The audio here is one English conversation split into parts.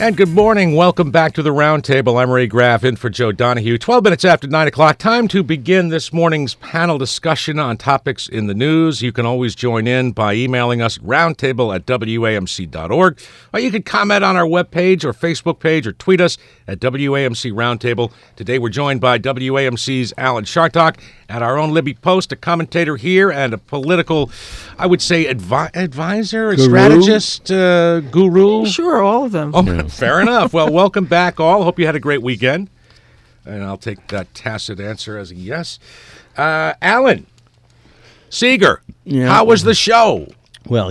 And good morning. Welcome back to the Roundtable. I'm Ray Graff, in for Joe Donahue. 12 minutes after 9 o'clock. Time to begin this morning's panel discussion on topics in the news. You can always join in by emailing us at roundtable@wamc.org. Or you can comment on our webpage or Facebook page or tweet us at WAMC Roundtable. Today we're joined by WAMC's Alan Chartock at our own Libby Post, a commentator here and a political, I would say, advisor, a strategist, guru. Sure, all of them. Oh, fair enough. Well, welcome back, all. Hope you had a great weekend. And I'll take that tacit answer as a yes. Alan Seeger, how was the show? Well,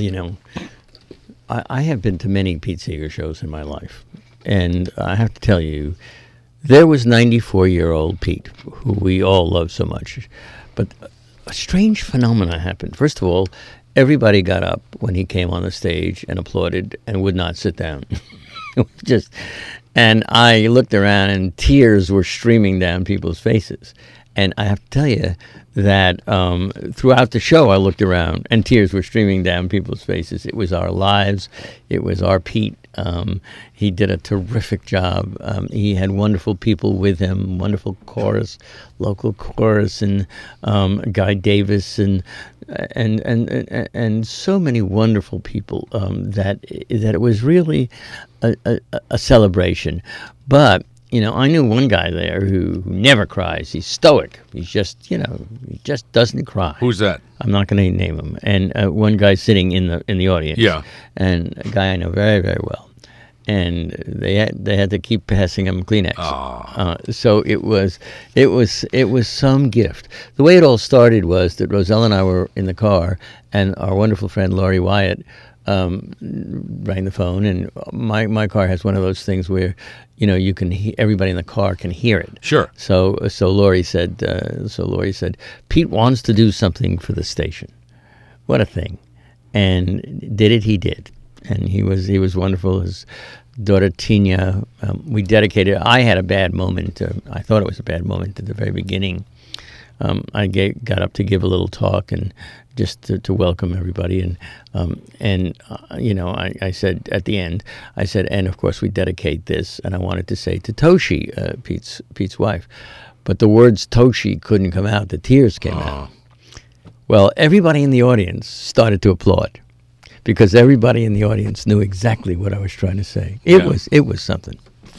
I have been to many Pete Seeger shows in my life. And I have to tell you, there was 94-year-old Pete, who we all love so much. But a strange phenomena happened. First of all, everybody got up when he came on the stage and applauded and would not sit down. And I looked around and tears were streaming down people's faces. And I have to tell you that throughout the show, I looked around and tears were streaming down people's faces. It was our lives. It was our Pete. He did a terrific job. He had wonderful people with him, wonderful chorus, local chorus, and Guy Davis, and so many wonderful people that it was really a celebration. But I knew one guy there who never cries. He's stoic. He's just, he just doesn't cry. Who's that? I'm not going to name him. And one guy sitting in the audience. Yeah. And a guy I know very, very well. And they had to keep passing him Kleenex. So it was some gift. The way it all started was that Roselle and I were in the car, and our wonderful friend Laurie Wyatt rang the phone, and my car has one of those things where you can everybody in the car can hear it. Sure. So Laurie said Pete wants to do something for the station. What a thing! And he did, and he was wonderful. His daughter Tina, we dedicated. I had a bad moment. I thought it was a bad moment at the very beginning. I got up to give a little talk and just to welcome everybody, and I said at the end, and of course we dedicate this, and I wanted to say to Toshi, Pete's wife, but the words Toshi couldn't come out. The tears came out. Well, everybody in the audience started to applaud, because everybody in the audience knew exactly what I was trying to say. It was something.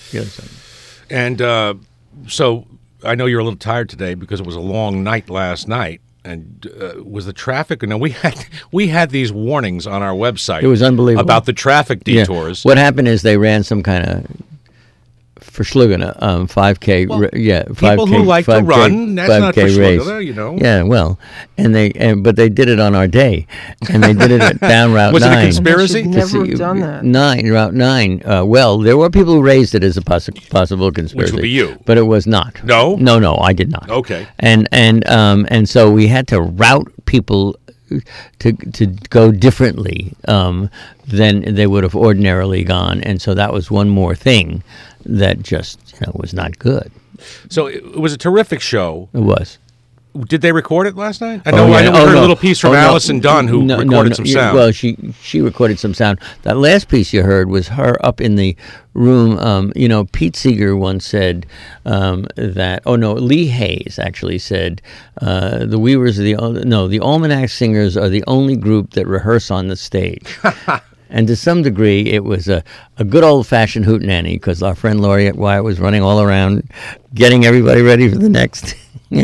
And so I know you're a little tired today because it was a long night last night. And was the traffic? We had these warnings on our website. It was unbelievable about the traffic detours. Yeah. What happened is they ran some kind of Verschlugene 5K. Well, 5K. People who like to run. That's not Verschlugene, Yeah, well, but they did it on our day, and they did it down Route 9. Was it a conspiracy? Never have done that. Route 9. Well, there were people who raised it as a possible conspiracy. Which would be you. But it was not. No? No, I did not. Okay. And so we had to route people to go differently than they would have ordinarily gone, and so that was one more thing that just was not good. So it was a terrific show. It was. Did they record it last night? I know we heard a little piece from Allison Dunn, who recorded some sound. Well, she recorded some sound. That last piece you heard was her up in the room. Pete Seeger once said Lee Hayes actually said the Weavers are the Almanac Singers are the only group that rehearse on the stage. And to some degree, it was a good old-fashioned hootenanny, because our friend Laurie Wyatt was running all around, getting everybody ready for the next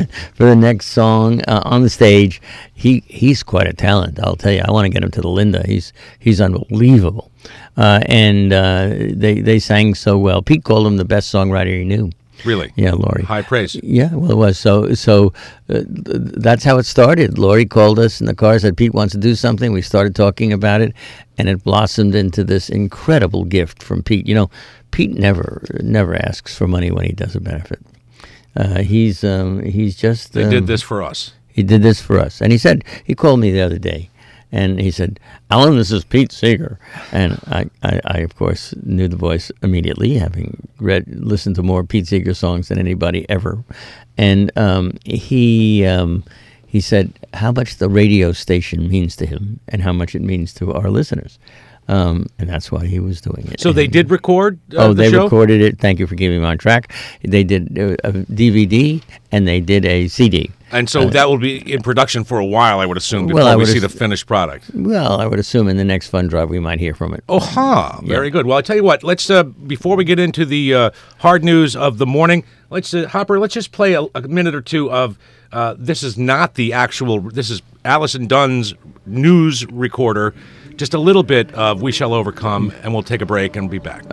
song on the stage. He's quite a talent, I'll tell you. I want to get him to the Linda. He's unbelievable, and they sang so well. Pete called him the best songwriter he knew. Really? Yeah, Laurie. High praise. Yeah, well, it was. So that's how it started. Laurie called us in the car, said, Pete wants to do something. We started talking about it, and it blossomed into this incredible gift from Pete. Pete never asks for money when he does a benefit. He's just... They did this for us. He did this for us. And he called me the other day, and he said, Alan, this is Pete Seeger. And I of course, knew the voice immediately, having listened to more Pete Seeger songs than anybody ever. And he said how much the radio station means to him and how much it means to our listeners. and that's why he was doing it. So they did record they show? recorded it. Thank you for keeping me on track. They did a DVD and they did a CD. And so that will be in production for a while, I would assume, before we see the finished product. Well, I would assume in the next fund drive we might hear from it. Very good. Well, I'll tell you what. Let's before we get into the hard news of the morning, Hopper, let's just play a minute or two of this is not the actual. This is Allison Dunn's news recorder. Just a little bit of "We Shall Overcome," and we'll take a break and be back.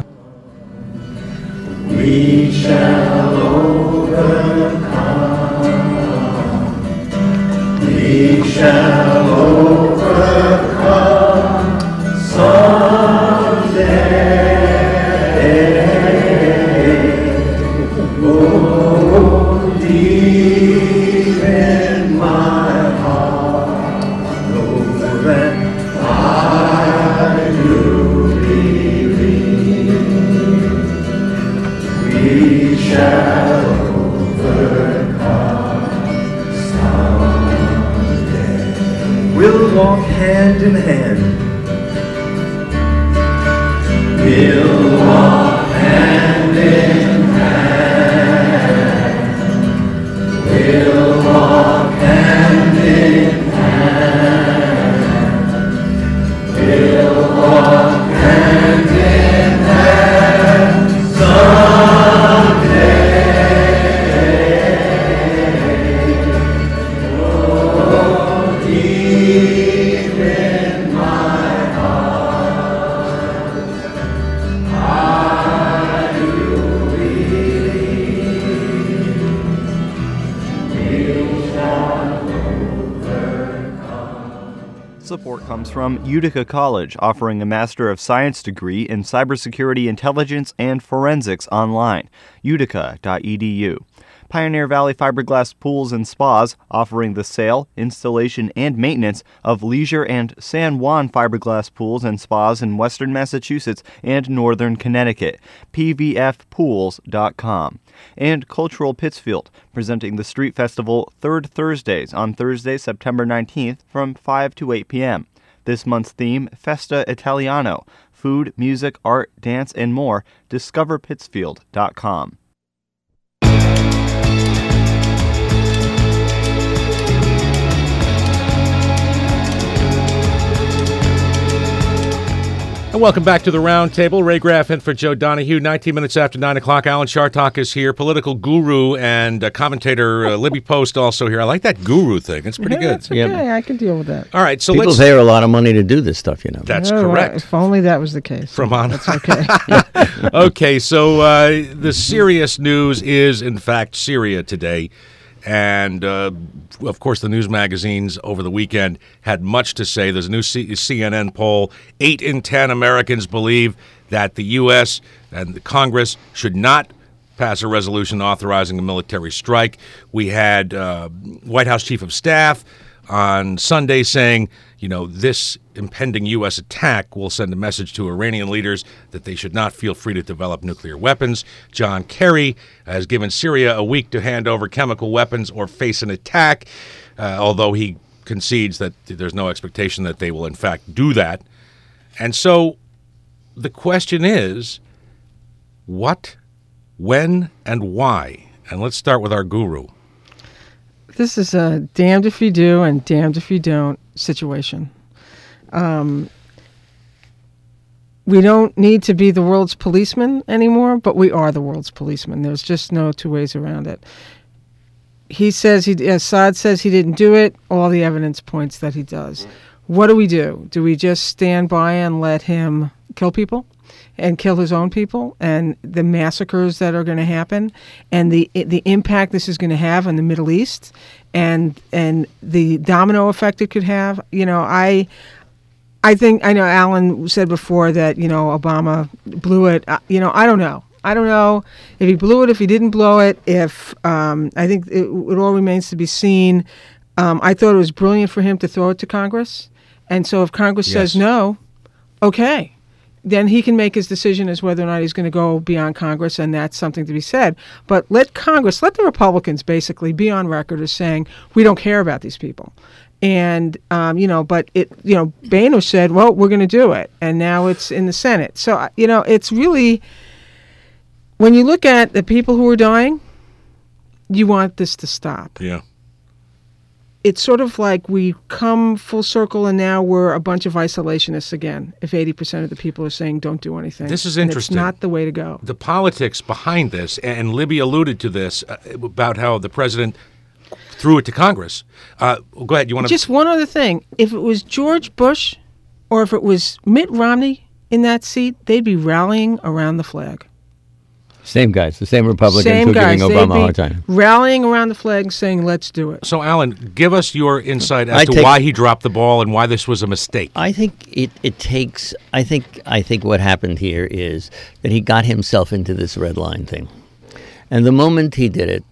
We shall overcome. We shall overcome someday. Oh, deep in my heart, know that I do believe we shall overcome someday. We'll walk hand in hand. We'll walk hand in hand. We'll walk hand in hand. We'll walk hand in hand someday. Oh, deep in my heart, I do believe we shall overcome. Support comes from Utica College, offering a Master of Science degree in Cybersecurity Intelligence and Forensics online. Utica.edu. Pioneer Valley Fiberglass Pools and Spas, offering the sale, installation, and maintenance of leisure and San Juan fiberglass pools and spas in western Massachusetts and northern Connecticut. pvfpools.com. And Cultural Pittsfield, presenting the Street Festival third Thursdays on Thursday, September 19th from 5 to 8 p.m. This month's theme, Festa Italiano. Food, music, art, dance, and more. DiscoverPittsfield.com. And welcome back to the Roundtable. Ray Graff in for Joe Donahue. 19 minutes after 9 o'clock. Alan Chartock is here, political guru and commentator. Libby Post also here. I like that guru thing. It's pretty good. That's okay. I can deal with that. All right, so People let's... pay her a lot of money to do this stuff, you know. That's Oh, correct. If only that was the case. From on. That's okay. Okay, so the serious news is, in fact, Syria today. And, of course, the news magazines over the weekend had much to say. There's a new CNN poll. 8 in 10 Americans believe that the U.S. and the Congress should not pass a resolution authorizing a military strike. We had White House Chief of Staff on Sunday saying, you know, this impending U.S. attack will send a message to Iranian leaders that they should not feel free to develop nuclear weapons. John Kerry has given Syria a week to hand over chemical weapons or face an attack, although he concedes that there's no expectation that they will, in fact, do that. And so the question is, what, when, and why? And let's start with our guru. This is a damned if you do and damned if you don't situation. We don't need to be the world's policeman anymore, but we are the world's policeman. There's just no two ways around it. He says Assad says he didn't do it. All the evidence points that he does. What do? Do we just stand by and let him kill people and kill his own people and the massacres that are going to happen and the impact this is going to have in the Middle East and the domino effect it could have? You know, I think, I know Alan said before that, you know, Obama blew it. You know, I don't know. I don't know if he blew it, if he didn't blow it, if I think it all remains to be seen. I thought it was brilliant for him to throw it to Congress. And so if Congress says no, okay, then he can make his decision as whether or not he's going to go beyond Congress, and that's something to be said. But let Congress, let the Republicans basically be on record as saying, we don't care about these people. And, but Boehner said, well, we're going to do it. And now it's in the Senate. So, it's really, when you look at the people who are dying, you want this to stop. Yeah. It's sort of like we come full circle and now we're a bunch of isolationists again, if 80% of the people are saying don't do anything. This is And interesting. it's not the way to go. The politics behind this, and Libby alluded to this about how the president threw it to Congress. Go ahead. You want to Just one other thing. If it was George Bush or if it was Mitt Romney in that seat, they'd be rallying around the flag. Same guys, the same Republicans Same who are guys. giving They'd Obama a be hard time. rallying around the flag saying, let's do it. So, Alan, give us your insight as I to take- why he dropped the ball and why this was a mistake. I think it takes. I think what happened here is that he got himself into this red line thing, and the moment he did it,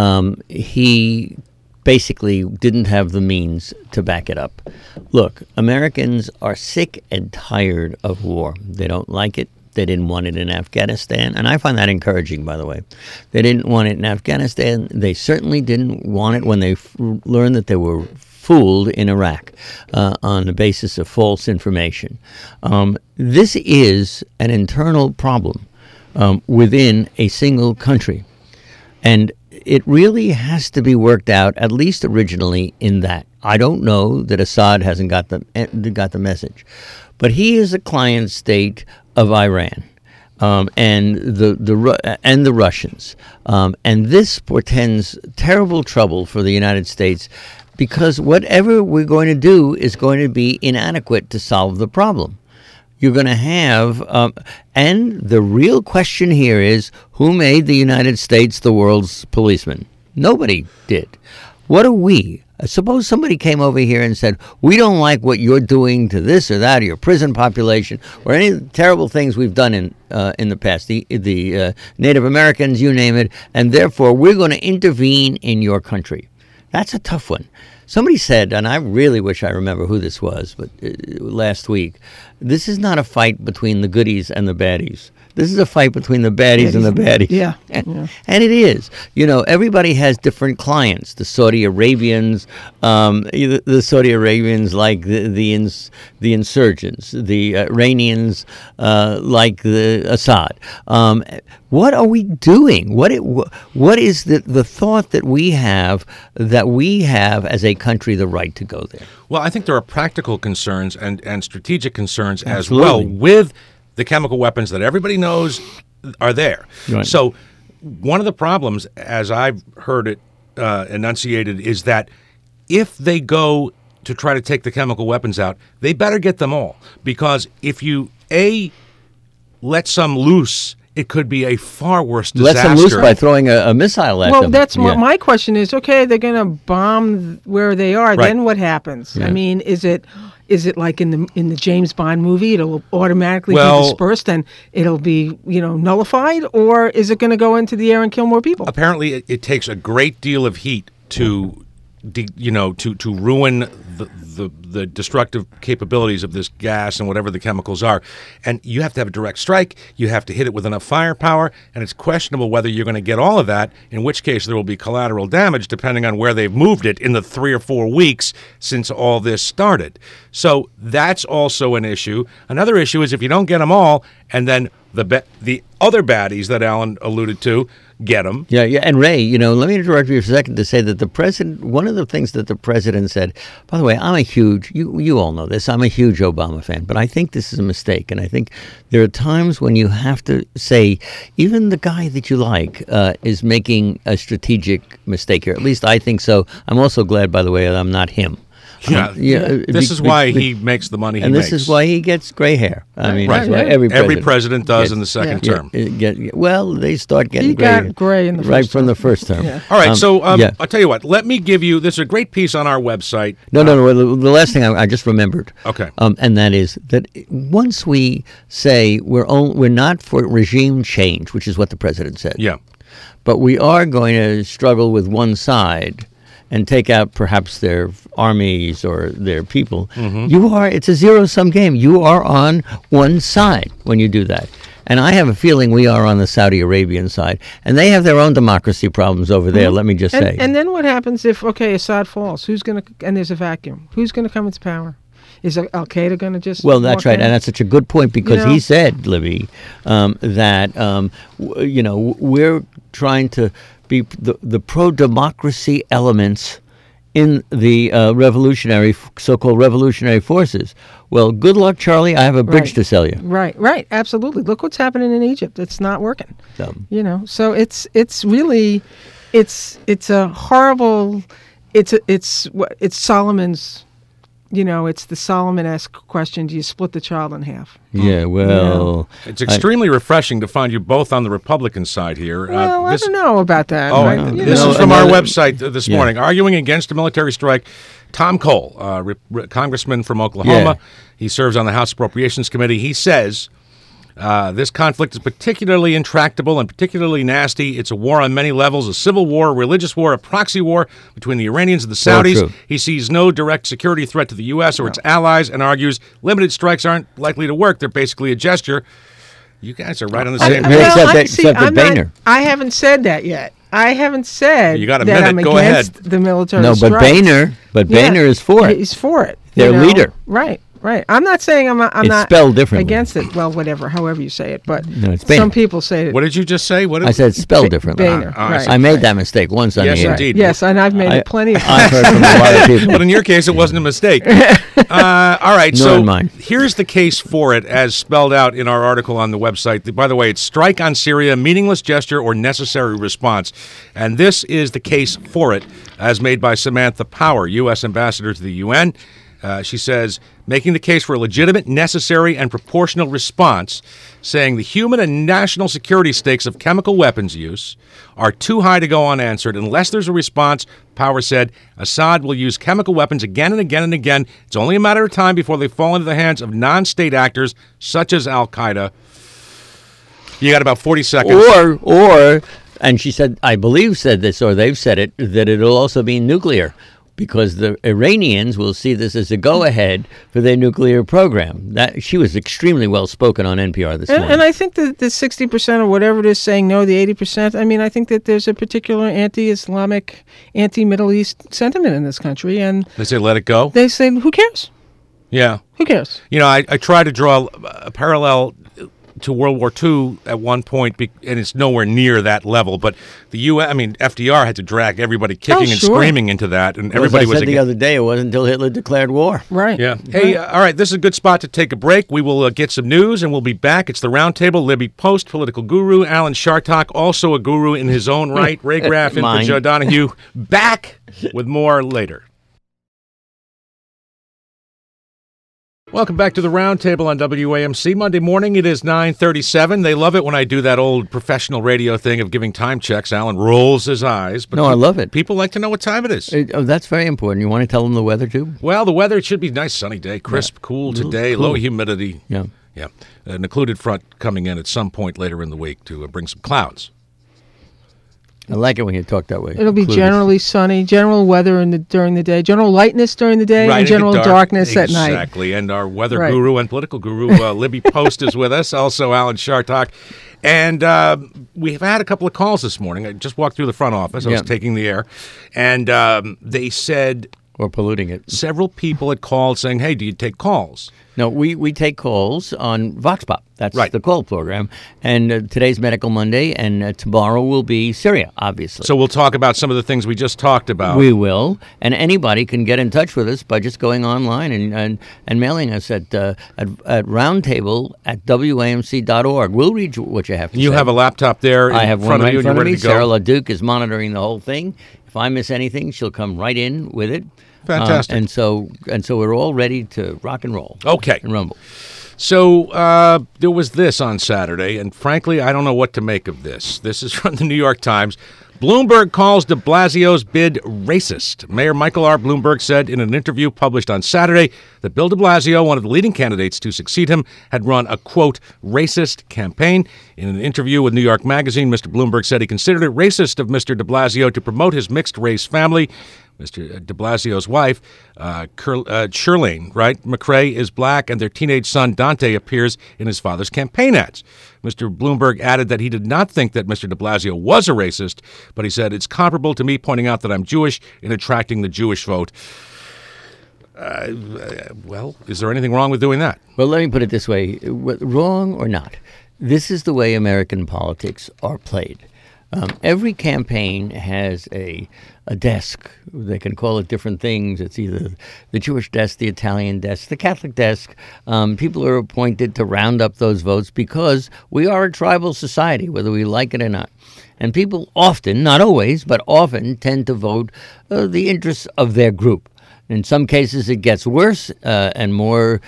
he basically didn't have the means to back it up. Look, Americans are sick and tired of war. They don't like it. They didn't want it in Afghanistan, and I find that encouraging, by the way. They didn't want it in Afghanistan. They certainly didn't want it when they learned that they were fooled in Iraq on the basis of false information. This is an internal problem within a single country, and it really has to be worked out, at least originally, in that. I don't know that Assad hasn't got the message, but he is a client state of Iran and the Russians, and this portends terrible trouble for the United States, because whatever we're going to do is going to be inadequate to solve the problem. You're going to have, and the real question here is, who made the United States the world's policeman? Nobody did. What are we? Suppose somebody came over here and said, we don't like what you're doing to this or that, or your prison population, or any of the terrible things we've done in the past, the Native Americans, you name it, and therefore we're going to intervene in your country. That's a tough one. Somebody said, and I really wish I remember who this was, but last week, this is not a fight between the goodies and the baddies. This is a fight between the baddies and the baddies. Yeah. And it is. Everybody has different clients. The Saudi Arabians, like the insurgents. The Iranians like the Assad. What are we doing? What is the thought that we have as a country the right to go there? Well, I think there are practical concerns and strategic concerns Absolutely. as well with the chemical weapons that everybody knows are there. Right. So one of the problems, as I've heard it enunciated, is that if they go to try to take the chemical weapons out, they better get them all. Because if you, let some loose, it could be a far worse disaster. Let them loose by throwing a missile at them. Well, that's my question is, okay, they're going to bomb where they are. Right. Then what happens? Yeah. I mean, is it like in the James Bond movie, it'll automatically be dispersed and it'll be, nullified? Or is it going to go into the air and kill more people? Apparently, it takes a great deal of heat to ruin the destructive capabilities of this gas and whatever the chemicals are. And you have to have a direct strike. You have to hit it with enough firepower. And it's questionable whether you're going to get all of that, in which case there will be collateral damage depending on where they've moved it in the 3 or 4 weeks since all this started. So that's also an issue. Another issue is if you don't get them all, and then the other baddies that Alan alluded to get them. Yeah, and Ray, let me interrupt you for a second to say that the president, one of the things that the president said, by the way, I'm a huge, you all know this, I'm a huge Obama fan, but I think this is a mistake. And I think there are times when you have to say, even the guy that you like is making a strategic mistake here. At least I think so. I'm also glad, by the way, that I'm not him. This is why he makes the money he makes. And this is why he gets gray hair. I mean, Right. that's why every president does in the second term. Well, they start getting He gray. got gray in the first right from term. the first term. Yeah. All right, yeah. I'll tell you what. Let me give you, there's a great piece on our website. No. The last thing I just remembered. Okay. And that is that once we say we're not for regime change, which is what the president said. Yeah. But we are going to struggle with one side and take out perhaps their armies or their people. It's a zero-sum game. You are on one side when you do that. And I have a feeling we are on the Saudi Arabian side. And they have their own democracy problems over there, let me just say. And then what happens if, Assad falls? Who's going to, and there's a vacuum, who's going to come into power? Is Al-Qaeda going to just Well, that's right. in? And that's such a good point because he said, Libby, that, we're trying to be the pro-democracy elements in the so-called revolutionary forces. Well, good luck, Charlie. I have a bridge to sell you. Right, absolutely. Look what's happening in Egypt. It's not working. So it's really, it's a horrible. It's Solomon's. It's the Solomon-esque question: do you split the child in half? Yeah, well, it's extremely refreshing to find you both on the Republican side here. Well, I don't know about that. This is from our website this morning. Arguing against a military strike, Tom Cole, congressman from Oklahoma, he serves on the House Appropriations Committee. He says this conflict is particularly intractable and particularly nasty. It's a war on many levels, a civil war, a religious war, a proxy war between the Iranians and the Saudis. He sees no direct security threat to the U.S. or its allies and argues limited strikes aren't likely to work. They're basically a gesture. You guys are right on the same page. Except for Boehner. I haven't said that yet. I haven't said you got a that minute. I'm Go against ahead. the military No, strikes. Boehner is for it. He's for it. Their leader. Right. I'm not saying I'm It's not spelled differently. against it. Well, whatever, however you say it. But it's Boehner. some people say it. What did you just say? I said spelled differently. Boehner, right. I made that mistake once on Yes, the air. indeed. Yes, and I've made it plenty of I've times. heard from a lot of people. But in your case, it wasn't a mistake. All right, Nor so in mine. here's the case for it as spelled out in our article on the website. By the way, it's strike on Syria, meaningless gesture or necessary response. And this is the case for it as made by Samantha Power, U.S. Ambassador to the UN. She says, making the case for a legitimate, necessary, and proportional response, saying the human and national security stakes of chemical weapons use are too high to go unanswered. Unless there's a response, Power said, Assad will use chemical weapons again and again and again. It's only a matter of time before they fall into the hands of non-state actors such as Al-Qaeda. You got about 40 seconds. Or, and she said, I believe said this, or they've said it, that it'll also be nuclear. Because the Iranians will see this as a go-ahead for their nuclear program. That she was extremely well-spoken on NPR this morning. And I think that the 60% or whatever it is saying no, the 80%, I mean, I think that there's a particular anti-Islamic, anti-Middle East sentiment in this country. And They say let it go? they say, who cares? Yeah. Who cares? I try to draw a parallel to World War II at one point, and it's nowhere near that level. But the U.S., FDR had to drag everybody kicking and screaming into that, and everybody As I said the other day, it wasn't until Hitler declared war. Right. Yeah. Hey, all right, this is a good spot to take a break. We will get some news, and we'll be back. It's the Roundtable. Libby Post, political guru. Alan Shartok, also a guru in his own right. Ray Graff in for Joe Donahue. Back with more later. Welcome back to the Roundtable on WAMC. Monday morning, it is 9:37. They love it when I do that old professional radio thing of giving time checks. Alan rolls his eyes. But I love it. People like to know what time it is. That's very important. You want to tell them the weather, too? Well, the weather, it should be a nice sunny day, crisp, cool today, cool. low humidity. Yeah. An occluded front coming in at some point later in the week to bring some clouds. I like it when you talk that way. It'll be generally sunny, general weather during the day, general lightness during the day, and general darkness at night. Exactly. And our weather guru and political guru, Libby Post, is with us. Also, Alan Shartok. And we've had a couple of calls this morning. I just walked through the front office. I was taking the air. And they said... Or polluting it. Several people had called saying, hey, do you take calls? No, we take calls on Vox Pop. That's right. The call program. And today's Medical Monday, and tomorrow will be Syria, obviously. So we'll talk about some of the things we just talked about. We will. And anybody can get in touch with us by just going online and mailing us at roundtable@wamc.org. We'll read what you have to say. You have a laptop there I have front one of you, in front and of you're me. ready to go. Sarah LaDuke is monitoring the whole thing. If I miss anything, she'll come right in with it. Fantastic. And so we're all ready to rock and roll. Okay. And rumble. So there was this on Saturday, and frankly, I don't know what to make of this. This is from the New York Times. Bloomberg calls de Blasio's bid racist. Mayor Michael R. Bloomberg said in an interview published on Saturday that Bill de Blasio, one of the leading candidates to succeed him, had run a, quote, racist campaign. In an interview with New York Magazine, Mr. Bloomberg said he considered it racist of Mr. de Blasio to promote his mixed-race family. Mr. de Blasio's wife, Shirlene, right? McRae is black, and their teenage son, Dante, appears in his father's campaign ads. Mr. Bloomberg added that he did not think that Mr. de Blasio was a racist, but he said, it's comparable to me pointing out that I'm Jewish in attracting the Jewish vote. Well, is there anything wrong with doing that? Well, let me put it this way. Wrong or not, this is the way American politics are played. Every campaign has a desk. They can call it different things. It's either the Jewish desk, the Italian desk, the Catholic desk. People are appointed to round up those votes because we are a tribal society, whether we like it or not. And people often, not always, but often tend to vote the interests of their group. In some cases, it gets worse and more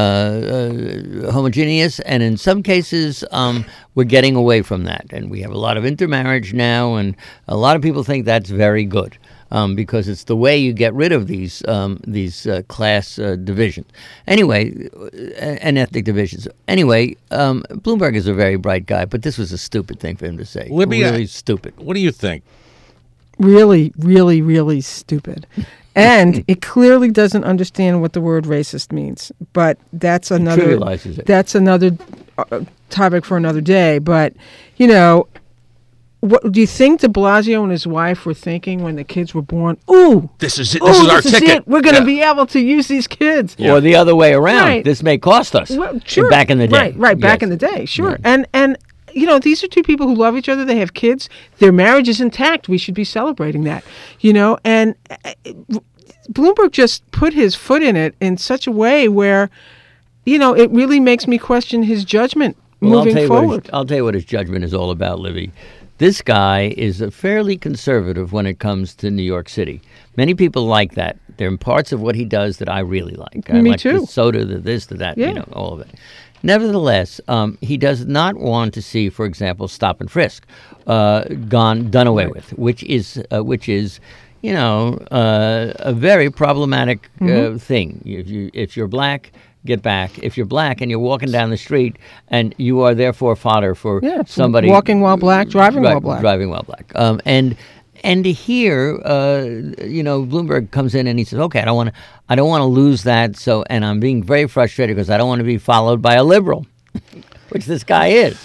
homogeneous, and in some cases, we're getting away from that. And we have a lot of intermarriage now, and a lot of people think that's very good because it's the way you get rid of these class divisions. Anyway, and ethnic divisions. Anyway, Bloomberg is a very bright guy, but this was a stupid thing for him to say. Libby, really stupid. What do you think? Really, really, really stupid. And it clearly doesn't understand what the word racist means. But that's another Trivializes it. That's another topic for another day. But, you know, what do you think de Blasio and his wife were thinking when the kids were born? Ooh, This is it. This is our ticket. It. We're going to be able to use these kids. Or the other way around. Right. This may cost us. Well, sure. Back in the day. Right, back Yes. in the day, sure. Yeah. And you know, these are two people who love each other. They have kids. Their marriage is intact. We should be celebrating that, you know. And Bloomberg just put his foot in it in such a way where, you know, it really makes me question his judgment moving forward. I'll tell you what his judgment is all about, Libby. This guy is fairly conservative when it comes to New York City. Many people like that. There are parts of what he does that I really like. I Me like too. the soda, the this, the that, Yeah. you know, all of it. Nevertheless, he does not want to see, for example, stop and frisk done away with, which is you know, a very problematic thing. If you're black, get back. If you're black and you're walking down the street and you are therefore fodder for somebody walking while black, driving while black. Driving while black. And here, you know, Bloomberg comes in and he says, "Okay, I don't want to lose that." So, and I'm being very frustrated because I don't want to be followed by a liberal, which this guy is.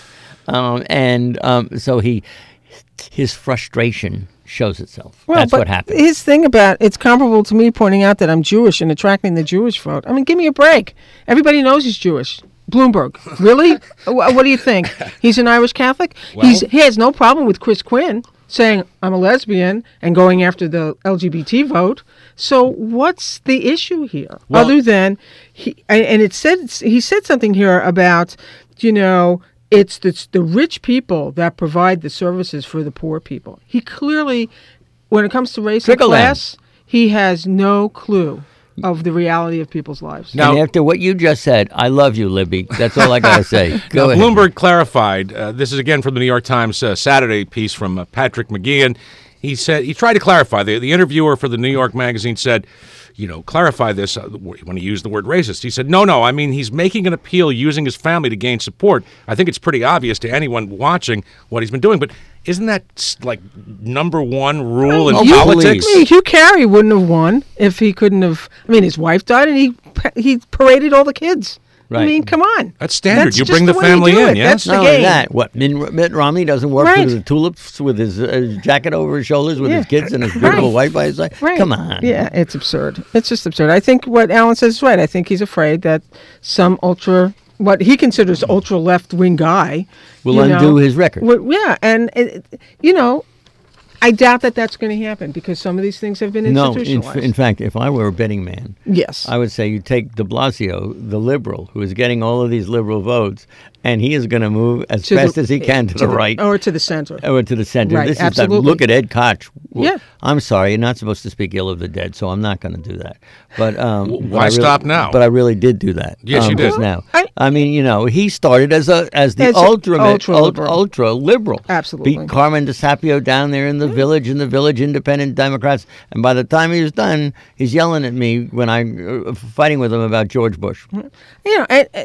So his frustration shows itself. Well, That's but what happened. His thing about it's comparable to me pointing out that I'm Jewish and attracting the Jewish vote. I mean, give me a break. Everybody knows he's Jewish. Bloomberg, really? What do you think? He's an Irish Catholic. Well, He has no problem with Chris Quinn saying I'm a lesbian and going after the LGBT vote. So what's the issue here, other than he said something here about, you know, it's the rich people that provide the services for the poor people. He clearly, when it comes to race and class, he has no clue of the reality of people's lives. Now, and after what you just said, I love you, Libby. That's all I got to say. Go ahead. Bloomberg clarified, this is again from the New York Times Saturday piece from Patrick McGeehan. He said, he tried to clarify. The interviewer for the New York Magazine said, you know, clarify this when he used the word racist. He said, no, I mean, he's making an appeal using his family to gain support. I think it's pretty obvious to anyone watching what he's been doing. But isn't that like number one rule in politics? I mean, Hugh Carey wouldn't have won if he couldn't have. I mean, his wife died and he paraded all with kids. Right. I mean, come on. That's standard. That's you just bring the way you family do in, it. yes? That's the Not only game. that, what, Mitt Romney doesn't work Right. with the tulips with his jacket over his shoulders with his kids and his beautiful Right. wife by his side? Right. Come on. Yeah, it's absurd. It's just absurd. I think what Alan says is right. I think he's afraid that some what he considers ultra left-wing guy Will undo his record. Yeah, and you know, I doubt that that's going to happen because some of these things have been institutionalized. No, in fact, if I were a betting man, yes, I would say you take de Blasio, the liberal, who is getting all of these liberal votes, and he is going to move as fast as he can to the right. Or to the center. Or to the center. Right, This is absolutely. look at Ed Koch. Well, Yeah. I'm sorry, you're not supposed to speak ill of the dead, so I'm not going to do that. But why stop now? But I really did do that. Yes, you did. Just now. I mean, you know, he started as the ultra liberal. Absolutely. Beat Carmen DeSapio down there in the Village Independent Democrats, and by the time he was done, he's yelling at me when I'm fighting with him about George Bush. You know,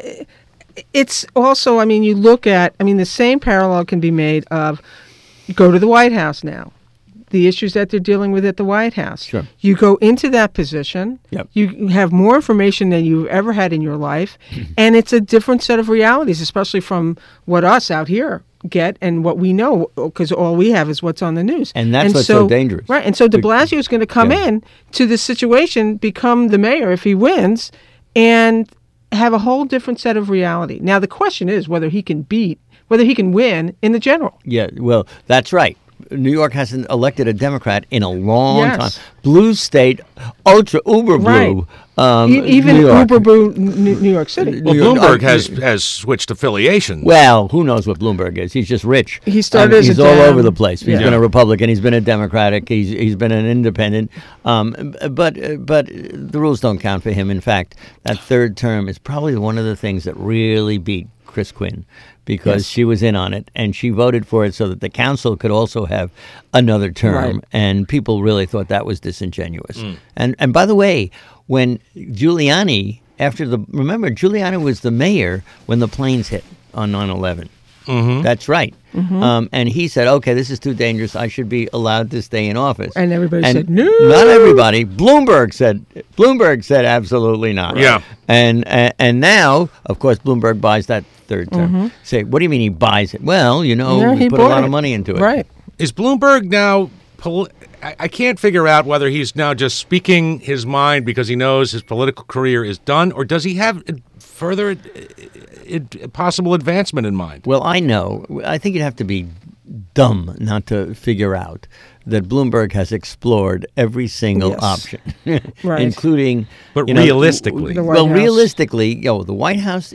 it's also, I mean, you look at, I mean, the same parallel can be made of go to the White House now. the issues that they're dealing with at the White House. Sure. You go into that position, Yep. you have more information than you've ever had in your life, and it's a different set of realities, especially from what us out here get and what we know, because all we have is what's on the news. And that's what's so dangerous. Right, and so de Blasio is going to come in to this situation, become the mayor if he wins, and have a whole different set of reality. Now, the question is whether he can win in the general. Yeah, well, that's right. New York hasn't elected a Democrat in a long Yes. time. Blue state, ultra uber blue. Even New York. uber blue New York City. Well, New York- Bloomberg has switched affiliations. Well, who knows what Bloomberg is? He's just rich. He started as he's a all Dem. over the place. He's Yeah. been a Republican. He's been a Democratic. He's been an independent. But the rules don't count for him. In fact, that third term is probably one of the things that really beat Chris Quinn, because she was in on it and she voted for it so that the council could also have another term. Right. And people really thought that was disingenuous. And by the way, when Giuliani, remember, Giuliani was the mayor when the planes hit on 9/11. That's right. And he said, okay, this is too dangerous. I should be allowed to stay in office. And everybody said, no. Not everybody. Bloomberg said absolutely not. Yeah. And now, of course, Bloomberg buys that third term. Say, what do you mean he buys it? Well, Yeah, he put a bought lot it. of money into it. Right. Is Bloomberg now? I can't figure out whether he's now just speaking his mind because he knows his political career is done, or does he have further possible advancement in mind? Well, I think you'd have to be dumb not to figure out that Bloomberg has explored every single Yes. option, Right. including. But you know, realistically. The White well, House. realistically, the White House.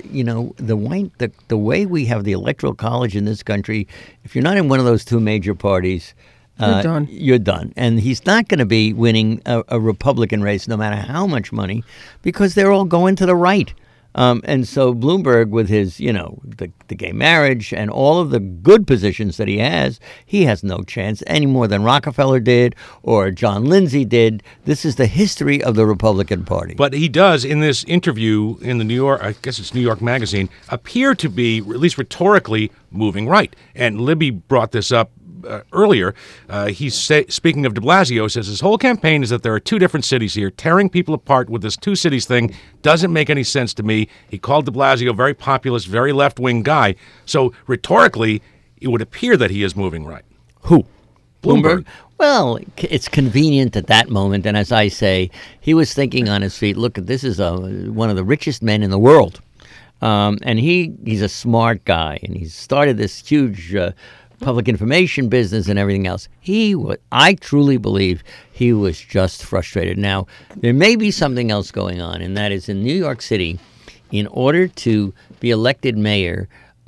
The way we have the Electoral College in this country, if you're not in one of those two major parties, You're done. You're done. And he's not going to be winning a Republican race, no matter how much money, because they're all going to the right. And so Bloomberg, with his, the gay marriage and all of the good positions that he has no chance any more than Rockefeller did or John Lindsay did. This is the history of the Republican Party. But he does, in this interview in the New York, I guess it's New York Magazine, appear to be, at least rhetorically, moving right. And Libby brought this up earlier. He's speaking of de Blasio, says his whole campaign is that there are two different cities here. Tearing people apart with this two cities thing doesn't make any sense to me. He called de Blasio a very populist, very left-wing guy. So rhetorically, it would appear that he is moving right. Who? Bloomberg. Well, it's convenient at that moment. And as I say, he was thinking on his feet, look, this is one of the richest men in the world. And he's a smart guy. And he's started this huge public information business and everything else. I truly believe he was just frustrated. Now, there may be something else going on, and that is in New York City, in order to be elected mayor,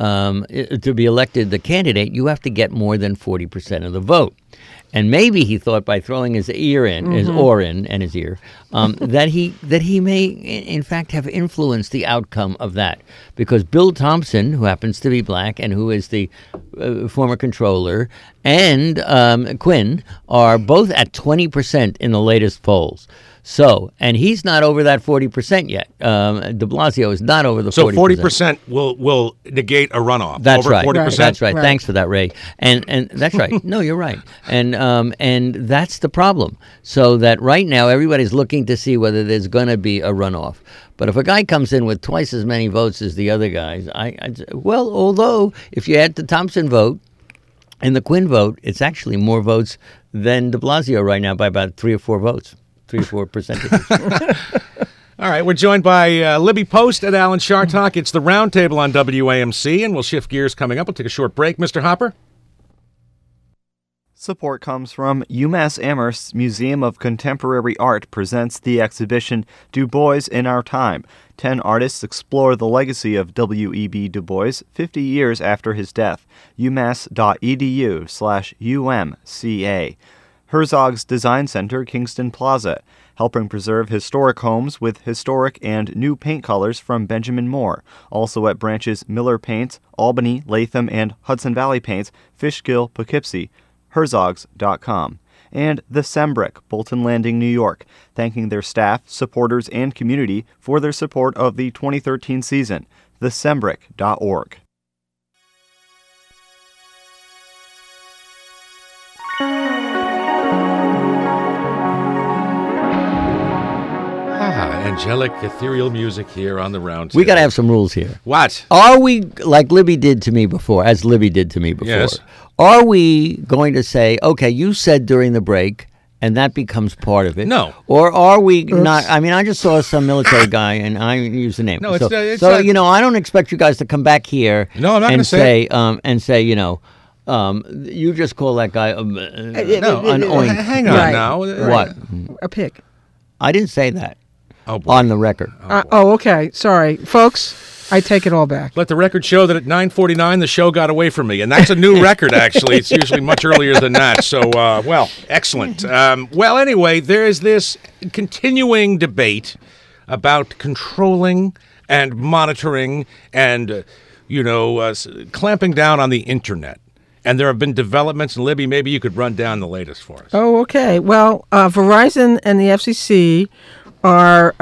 to be elected the candidate, you have to get more than 40% of the vote. And maybe he thought by throwing his ear in, his oar in, and his ear, that he may, in fact, have influenced the outcome of that. Because Bill Thompson, who happens to be black and who is the former controller, and Quinn are both at 20% in the latest polls. So, and he's not over that 40% yet. De Blasio is not over the 40%. So 40% will negate a runoff. That's Over right. 40%? That's right. Right. Thanks for that, Ray. And that's right. No, you're right. And that's the problem. So that right now everybody's looking to see whether there's going to be a runoff. But if a guy comes in with twice as many votes as the other guys, although if you add the Thompson vote and the Quinn vote, it's actually more votes than de Blasio right now by about 3 or 4 votes. 3 or 4 percentages. All right, we're joined by Libby Post and Alan Chartock. It's the Roundtable on WAMC, and we'll shift gears coming up. We'll take a short break. Mr. Hopper? Support comes from UMass Amherst's Museum of Contemporary Art presents the exhibition Du Bois in Our Time. 10 artists explore the legacy of W.E.B. Du Bois 50 years after his death. umass.edu/UMCA. Herzog's Design Center, Kingston Plaza, helping preserve historic homes with historic and new paint colors from Benjamin Moore. Also at branches Miller Paints, Albany, Latham, and Hudson Valley Paints, Fishkill, Poughkeepsie. Herzogs.com. And The Sembrick, Bolton Landing, New York, thanking their staff, supporters, and community for their support of the 2013 season. thesembrick.org. angelic, ethereal music here on the round. We got to have some rules here. What? Are we, like Libby did to me before, as Libby did to me before, Yes. are we going to say, okay, you said during the break, and that becomes part of it? No. Or are we not? I mean, I just saw some military guy, and I use the name. No, so, it's so not- you know, I don't expect you guys to come back here No, I'm not and gonna say say, you know, you just call that guy an oink. Hang on Right. now. What? A pig. I didn't say that Oh, boy. on the record. Okay. Sorry, folks. I take it all back. Let the record show that at 9:49 the show got away from me, and that's a new record. Actually, it's usually much earlier than that. So, well, excellent. Well, anyway, there is this continuing debate about controlling and monitoring and, clamping down on the internet. And there have been developments, and Libby, maybe you could run down the latest for us. Oh, okay. Well, Verizon and the FCC are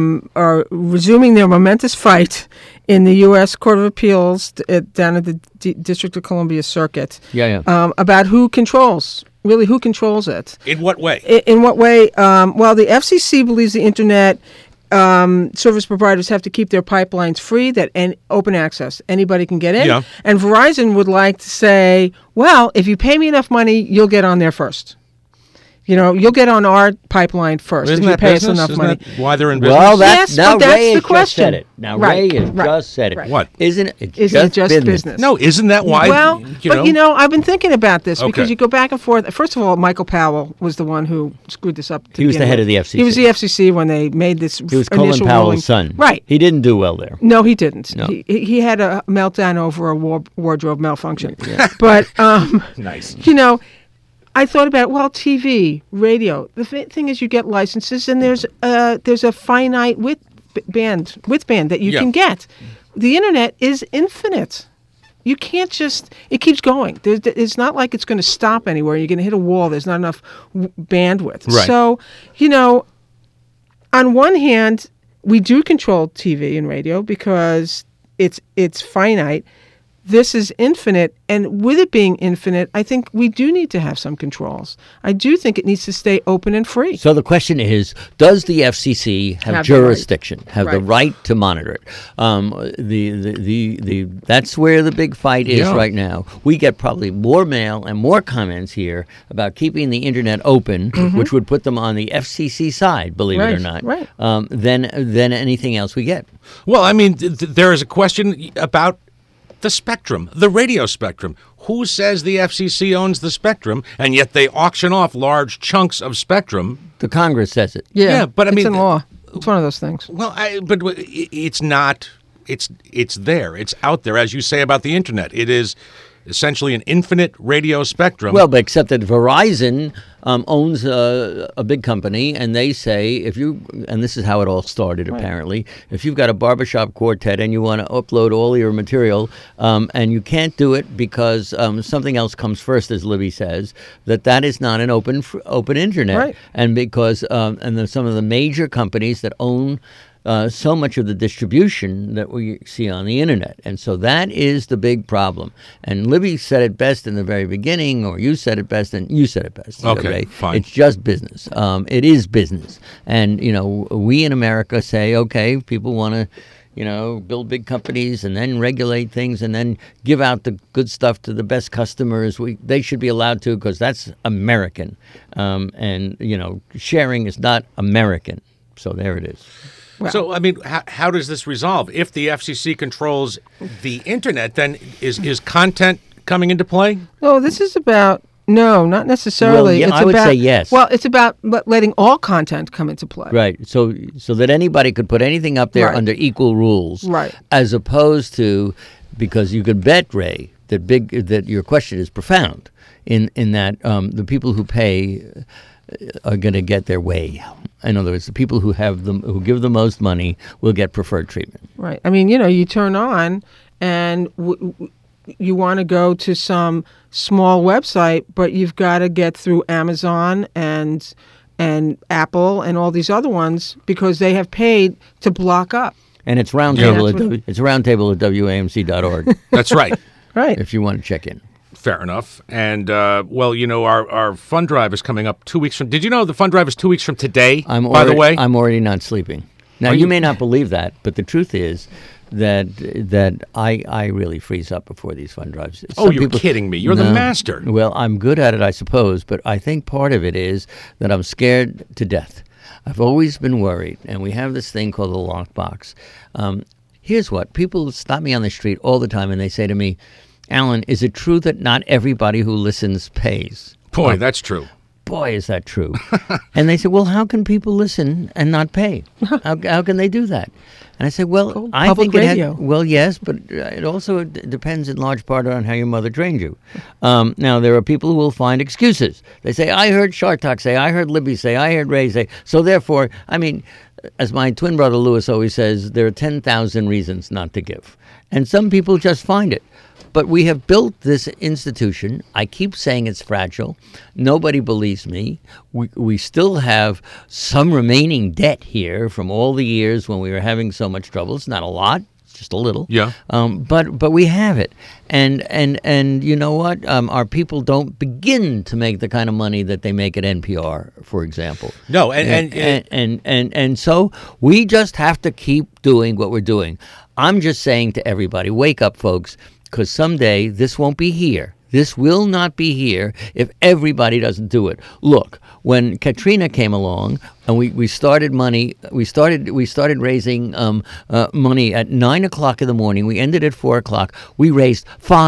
resuming their momentous fight in the U.S. Court of Appeals down at the District of Columbia Circuit. Yeah. About who controls it. In what way? In what way? Well, the FCC believes the internet service providers have to keep their pipelines free and open access. Anybody can get in. Yeah. And Verizon would like to say, well, if you pay me enough money, you'll get on there first. You'll get on our pipeline first Isn't if you that pay business? us enough Isn't money. that why they're in business? Well, Yes, now but that's Ray the has question. just said it. Now Right, Ray has right, just said it. right. What? Isn't it? Isn't it just business? No, isn't that why? Well, I've been thinking about this because Okay. you go back and forth. First of all, Michael Powell was the one who screwed this up. He was the head of the FCC. He was the FCC when they made this He was Colin initial Powell's ruling. son. Right. He didn't do well there. No, he didn't. No. He had a meltdown over a wardrobe malfunction. But, Nice. I thought about, TV, radio. The thing is you get licenses and there's a finite width band that you Yeah. can get. The internet is infinite. You can't it keeps going. It's not like it's going to stop anywhere. You're going to hit a wall. There's not enough bandwidth. Right. So, on one hand, we do control TV and radio because it's finite. This is infinite, and with it being infinite, I think we do need to have some controls. I do think it needs to stay open and free. So the question is, does the FCC have Have the right. jurisdiction, have the Right. right to monitor it? That's where the big fight is Yeah. right now. We get probably more mail and more comments here about keeping the internet open, which would put them on the FCC side, believe it or Right, not, right. than anything else we get. Well, I mean, there is a question about the spectrum, the radio spectrum. Who says the FCC owns the spectrum, and yet they auction off large chunks of spectrum? The Congress says it. Yeah, but I it's mean- in law. It's one of those things. Well, but it's not. It's there. It's out there, as you say about the internet. It is essentially an infinite radio spectrum. Well, but except that Verizon owns a big company, and they say and this is how it all started apparently, if you've got a barbershop quartet and you want to upload all your material, and you can't do it because something else comes first, as Libby says, that is not an open internet, Right. and because some of the major companies that own so much of the distribution that we see on the internet. And so that is the big problem. And Libby said it best in the very beginning, or you said it best, and you said it best. Okay, Ray. fine. It's just business. It is business. And, we in America say, okay, people want to, build big companies and then regulate things and then give out the good stuff to the best customers. They should be allowed to because that's American. And, sharing is not American. So there it is. So, I mean, how does this resolve? If the FCC controls the internet, then is content coming into play? No, this is about no, not necessarily. Well, yeah, it's I would about, say yes. Well, it's about letting all content come into play. Right. So that anybody could put anything up there Right. under equal rules. Right. As opposed to, because you could bet, Ray, that your question is profound in that the people who pay are going to get their way. In other words, the people who give the most money will get preferred treatment. Right. I mean, you turn on and you want to go to some small website, but you've got to get through Amazon and Apple and all these other ones because they have paid to block up. And it's roundtable Yeah. at WAMC.org That's right. Right. if you want to check in. Fair enough. And, our fund drive is coming up 2 weeks from... Did you know the fund drive is 2 weeks from today, by the way? I'm already not sleeping. Now, you may not believe that, but the truth is that I really freeze up before these fund drives. Oh, you're kidding me. You're the master. Well, I'm good at it, I suppose, but I think part of it is that I'm scared to death. I've always been worried, and we have this thing called the lockbox. Here's what. People stop me on the street all the time, and they say to me, Alan, is it true that not everybody who listens pays? Boy, that's true. Boy, is that true. And they say, well, how can people listen and not pay? How can they do that? And I said, well, I public think radio. Well, yes, but it also depends in large part on how your mother trained you. Now, there are people who will find excuses. They say, I heard Shartak say, I heard Libby say, I heard Ray say. So therefore, I mean, as my twin brother Louis always says, there are 10,000 reasons not to give. And some people just find it. But we have built this institution. I keep saying it's fragile. Nobody believes me. We still have some remaining debt here from all the years when we were having so much trouble. It's not a lot. It's just a little. Yeah. But we have it. And you know what? Our people don't begin to make the kind of money that they make at NPR, for example. No, and so we just have to keep doing what we're doing. I'm just saying to everybody, wake up, folks. Because someday this won't be here. This will not be here if everybody doesn't do it. Look, when Katrina came along and we started money, we started raising money at 9 o'clock in the morning. We ended at 4 o'clock. We raised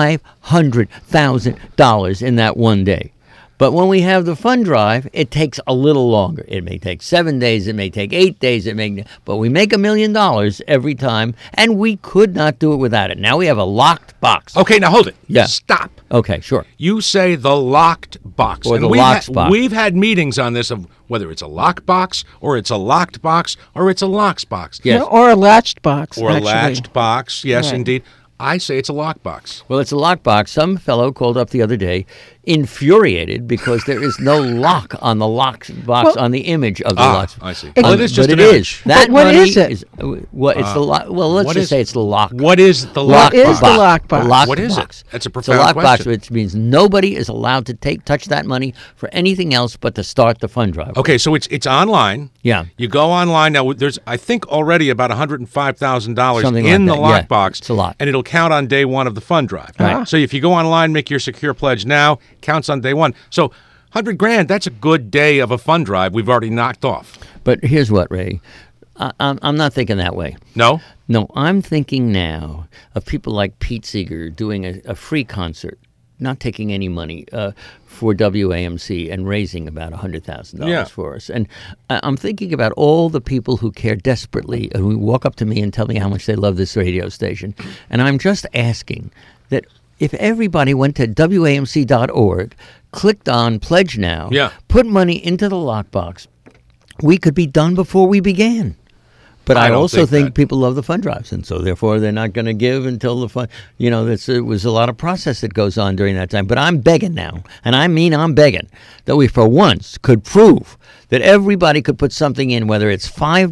$500,000 in that one day. But when we have the fund drive, it takes a little longer. It may take 7 days. It may take 8 days. But we make $1 million every time, and we could not do it without it. Now we have a locked box. Okay, now hold it. Yeah. Stop. Okay, sure. You say the locked box. Or the locked box. We've had meetings on this of whether it's a locked box or it's a locked box or it's a locked box. Yes. No, or a latched box. Or actually. a latched box. Yes, Right. indeed. I say it's a lockbox. Well, it's a lockbox. Some fellow called up the other day, infuriated because there is no lock on the lockbox on the image of the lock. I see. Well, it is just but an it image. is. That But what money is it? It's the lock. Well, let's just say it's the lock. What is the What lockbox? is the lockbox? The lockbox. What is it? That's a It's a profound lockbox, question. which means nobody is allowed to touch that money for anything else but to start the fund drive. Okay, so it's online. Yeah. You go online now. There's I think already about $105,000 Something in like the that, yeah. lockbox. It's a lot. And it'll count on day one of the fund drive. Right. So if you go online, make your secure pledge now, counts on day one. So $100,000, that's a good day of a fund drive we've already knocked off. But here's what, Ray. I'm not thinking that way. No? No, I'm thinking now of people like Pete Seeger doing a free concert, not taking any money for WAMC and raising about $100,000 for us. And I'm thinking about all the people who care desperately and who walk up to me and tell me how much they love this radio station. And I'm just asking that if everybody went to WAMC.org, clicked on Pledge Now, put money into the lockbox, we could be done before we began. But I also think people love the fund drives, and so therefore they're not going to give until the fund. You know, it was a lot of process that goes on during that time. But I'm begging now, and I mean I'm begging, that we for once could prove that everybody could put something in, whether it's $5,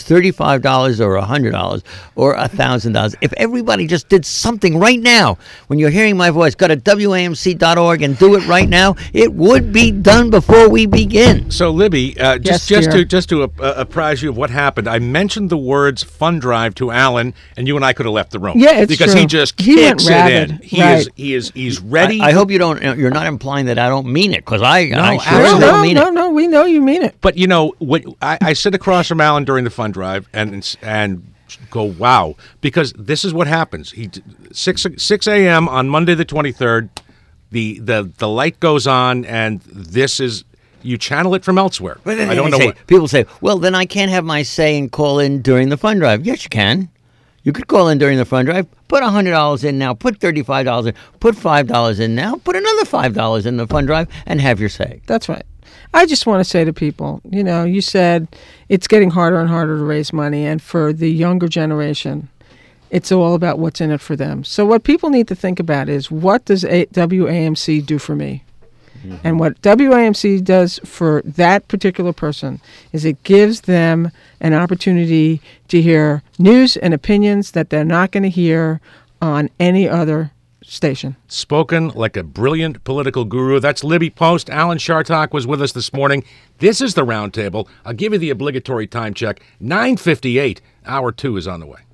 $35, or $100, or $1,000. If everybody just did something right now, when you're hearing my voice, go to WAMC.org and do it right now, it would be done before we begin. So, Libby, just to apprise you of what happened, I mentioned the words fund drive to Alan, and you and I could have left the room. Yeah, it's because true. he just He went kicks it rabid. in. Right. He's ready. I hope you're not implying that I don't mean it, because I sure absolutely. don't mean it. No, we know you mean it. But you know, I sit across from Alan during the fund drive and go, wow, because this is what happens. 6 a.m. on Monday the 23rd, the light goes on, and this is. You channel it from elsewhere. I don't know. People say, well, then I can't have my say and call in during the fund drive. Yes, you can. You could call in during the fund drive. Put $100 in now. Put $35 in. Put $5 in now. Put another $5 in the fund drive and have your say. That's right. I just want to say to people, you know, you said it's getting harder and harder to raise money. And for the younger generation, it's all about what's in it for them. So what people need to think about is, what does WAMC do for me? Mm-hmm. And what WAMC does for that particular person is it gives them an opportunity to hear news and opinions that they're not going to hear on any other station. Spoken like a brilliant political guru. That's Libby Post. Alan Chartock was with us this morning. This is the Roundtable. I'll give you the obligatory time check. 9:58. Hour 2 is on the way.